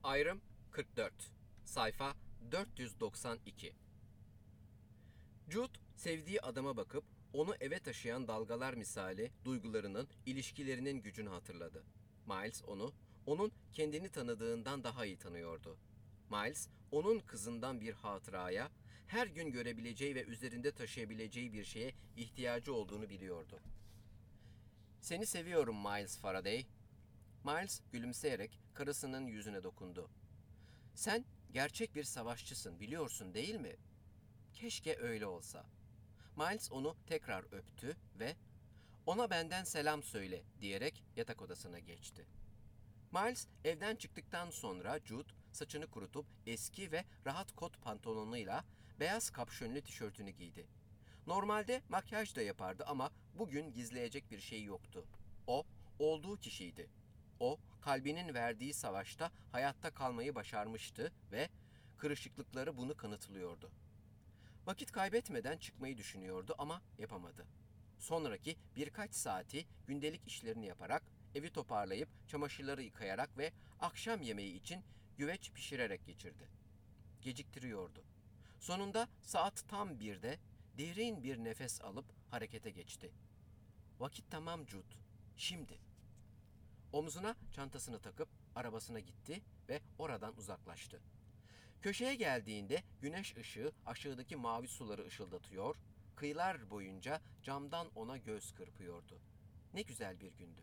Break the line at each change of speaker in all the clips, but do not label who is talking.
Ayrım 44. Sayfa 492. Jude, sevdiği adama bakıp onu eve taşıyan dalgalar misali duygularının, ilişkilerinin gücünü hatırladı. Miles onun kendini tanıdığından daha iyi tanıyordu. Miles, onun kızından bir hatıraya, her gün görebileceği ve üzerinde taşıyabileceği bir şeye ihtiyacı olduğunu biliyordu. "Seni seviyorum Miles Faraday." Miles gülümseyerek karısının yüzüne dokundu. "Sen gerçek bir savaşçısın, biliyorsun değil mi?" "Keşke öyle olsa." Miles onu tekrar öptü ve "Ona benden selam söyle." diyerek yatak odasına geçti. Miles evden çıktıktan sonra Jude saçını kurutup eski ve rahat kot pantolonuyla beyaz kapşönlü tişörtünü giydi. Normalde makyaj da yapardı ama bugün gizleyecek bir şey yoktu. O, olduğu kişiydi. O, kalbinin verdiği savaşta hayatta kalmayı başarmıştı ve kırışıklıkları bunu kanıtlıyordu. Vakit kaybetmeden çıkmayı düşünüyordu ama yapamadı. Sonraki birkaç saati gündelik işlerini yaparak, evi toparlayıp, çamaşırları yıkayarak ve akşam yemeği için güveç pişirerek geçirdi. Geciktiriyordu. Sonunda saat tam 1'de derin bir nefes alıp harekete geçti. "Vakit tamam Jude, şimdi." Omzuna çantasını takıp arabasına gitti ve oradan uzaklaştı. Köşeye geldiğinde güneş ışığı aşağıdaki mavi suları ışıldatıyor, kıyılar boyunca camdan ona göz kırpıyordu. Ne güzel bir gündü.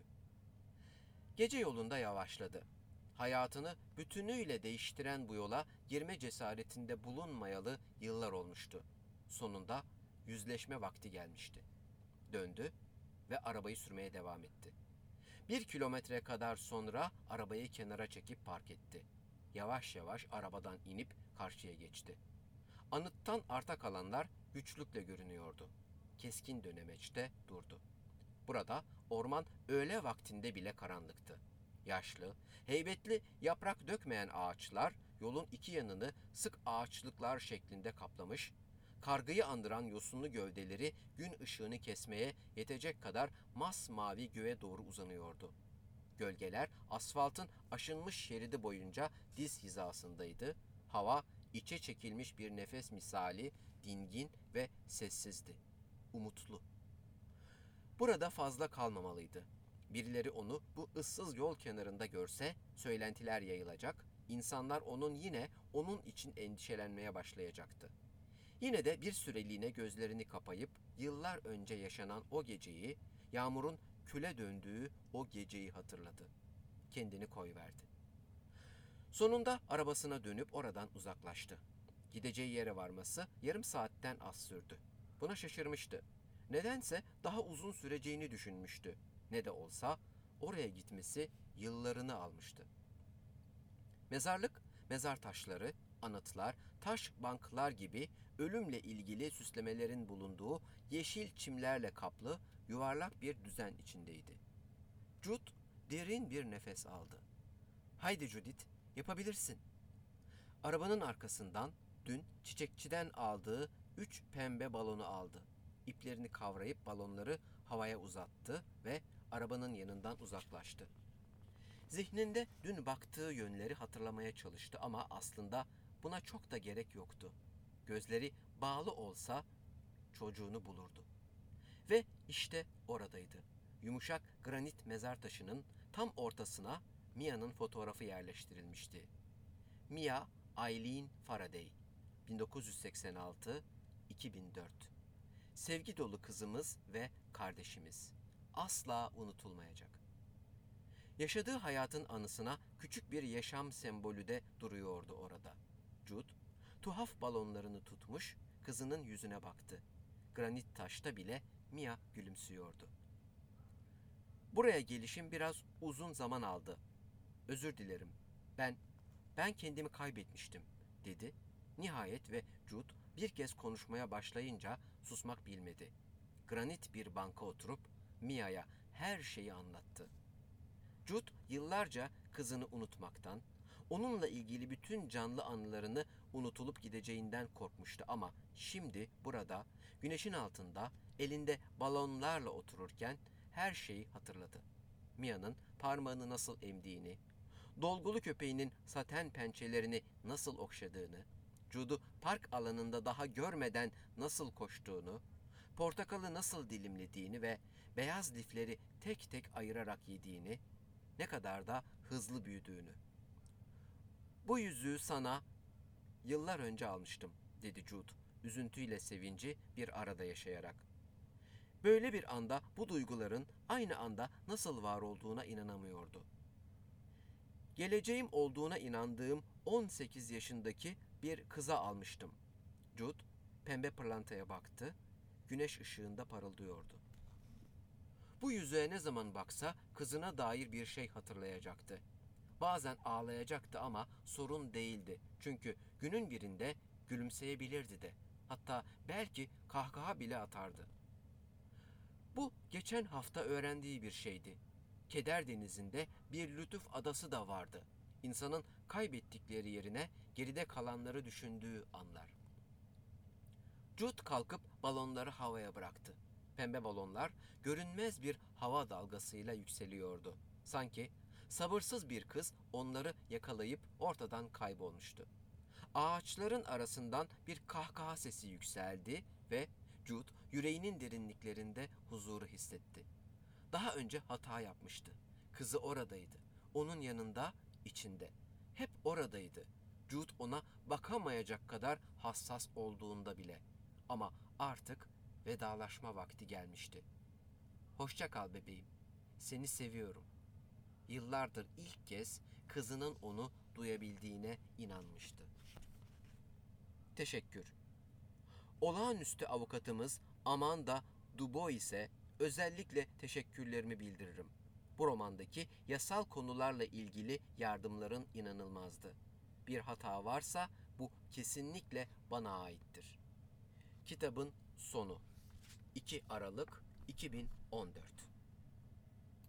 Gece yolunda yavaşladı. Hayatını bütünüyle değiştiren bu yola girme cesaretinde bulunmayalı yıllar olmuştu. Sonunda yüzleşme vakti gelmişti. Döndü ve arabayı sürmeye devam etti. 1 kilometre kadar sonra arabayı kenara çekip park etti. Yavaş yavaş arabadan inip karşıya geçti. Anıttan arta kalanlar güçlükle görünüyordu. Keskin dönemeçte durdu. Burada orman öğle vaktinde bile karanlıktı. Yaşlı, heybetli, yaprak dökmeyen ağaçlar yolun iki yanını sık ağaçlıklar şeklinde kaplamış, kargıyı andıran yosunlu gövdeleri gün ışığını kesmeye yetecek kadar masmavi göğe doğru uzanıyordu. Gölgeler asfaltın aşınmış şeridi boyunca diz hizasındaydı. Hava içe çekilmiş bir nefes misali dingin ve sessizdi. Umutlu. Burada fazla kalmamalıydı. Birileri onu bu ıssız yol kenarında görse söylentiler yayılacak, insanlar onun için endişelenmeye başlayacaktı. Yine de bir süreliğine gözlerini kapayıp yıllar önce yaşanan o geceyi, yağmurun küle döndüğü o geceyi hatırladı. Kendini koyverdi. Sonunda arabasına dönüp oradan uzaklaştı. Gideceği yere varması yarım saatten az sürdü. Buna şaşırmıştı. Nedense daha uzun süreceğini düşünmüştü. Ne de olsa oraya gitmesi yıllarını almıştı. Mezarlık, mezar taşları, anıtlar, taş banklar gibi ölümle ilgili süslemelerin bulunduğu yeşil çimlerle kaplı yuvarlak bir düzen içindeydi. Jude derin bir nefes aldı. "Haydi Judith, yapabilirsin." Arabanın arkasından dün çiçekçiden aldığı 3 pembe balonu aldı. İplerini kavrayıp balonları havaya uzattı ve arabanın yanından uzaklaştı. Zihninde dün baktığı yönleri hatırlamaya çalıştı ama aslında buna çok da gerek yoktu. Gözleri bağlı olsa çocuğunu bulurdu. Ve işte oradaydı. Yumuşak granit mezar taşının tam ortasına Mia'nın fotoğrafı yerleştirilmişti. Mia Eileen Faraday, 1986-2004. Sevgi dolu kızımız ve kardeşimiz. Asla unutulmayacak. Yaşadığı hayatın anısına küçük bir yaşam sembolü de duruyordu orada. Jude, tuhaf balonlarını tutmuş, kızının yüzüne baktı. Granit taşta bile Mia gülümsüyordu. "Buraya gelişim biraz uzun zaman aldı. Özür dilerim. Ben kendimi kaybetmiştim." dedi. Nihayet ve Jude bir kez konuşmaya başlayınca susmak bilmedi. Granit bir banka oturup Mia'ya her şeyi anlattı. Jude yıllarca kızını unutmaktan, onunla ilgili bütün canlı anılarını unutulup gideceğinden korkmuştu ama şimdi burada, güneşin altında, elinde balonlarla otururken her şeyi hatırladı. Mia'nın parmağını nasıl emdiğini, dolgulu köpeğinin saten pençelerini nasıl okşadığını, Jude'u park alanında daha görmeden nasıl koştuğunu, portakalı nasıl dilimlediğini ve beyaz lifleri tek tek ayırarak yediğini, ne kadar da hızlı büyüdüğünü. "Bu yüzüğü sana yıllar önce almıştım," dedi Jude, üzüntüyle sevinci bir arada yaşayarak. Böyle bir anda bu duyguların aynı anda nasıl var olduğuna inanamıyordu. "Geleceğim olduğuna inandığım 18 yaşındaki bir kıza almıştım." Jude pembe pırlantaya baktı, güneş ışığında parıldıyordu. Bu yüzüğe ne zaman baksa kızına dair bir şey hatırlayacaktı. Bazen ağlayacaktı ama sorun değildi. Çünkü günün birinde gülümseyebilirdi de. Hatta belki kahkaha bile atardı. Bu geçen hafta öğrendiği bir şeydi. Keder denizinde bir lütuf adası da vardı. İnsanın kaybettikleri yerine geride kalanları düşündüğü anlar. Jude kalkıp balonları havaya bıraktı. Pembe balonlar görünmez bir hava dalgasıyla yükseliyordu. Sanki sabırsız bir kız onları yakalayıp ortadan kaybolmuştu. Ağaçların arasından bir kahkaha sesi yükseldi ve Jude yüreğinin derinliklerinde huzuru hissetti. Daha önce hata yapmıştı. Kızı oradaydı. Onun yanında, içinde. Hep oradaydı. Jude ona bakamayacak kadar hassas olduğunda bile. Ama artık vedalaşma vakti gelmişti. "Hoşça kal bebeğim. Seni seviyorum." Yıllardır ilk kez kızının onu duyabildiğine inanmıştı. Teşekkür. Olağanüstü avukatımız Amanda Dubois'e özellikle teşekkürlerimi bildiririm. Bu romandaki yasal konularla ilgili yardımların inanılmazdı. Bir hata varsa bu kesinlikle bana aittir. Kitabın sonu. 2 Aralık 2014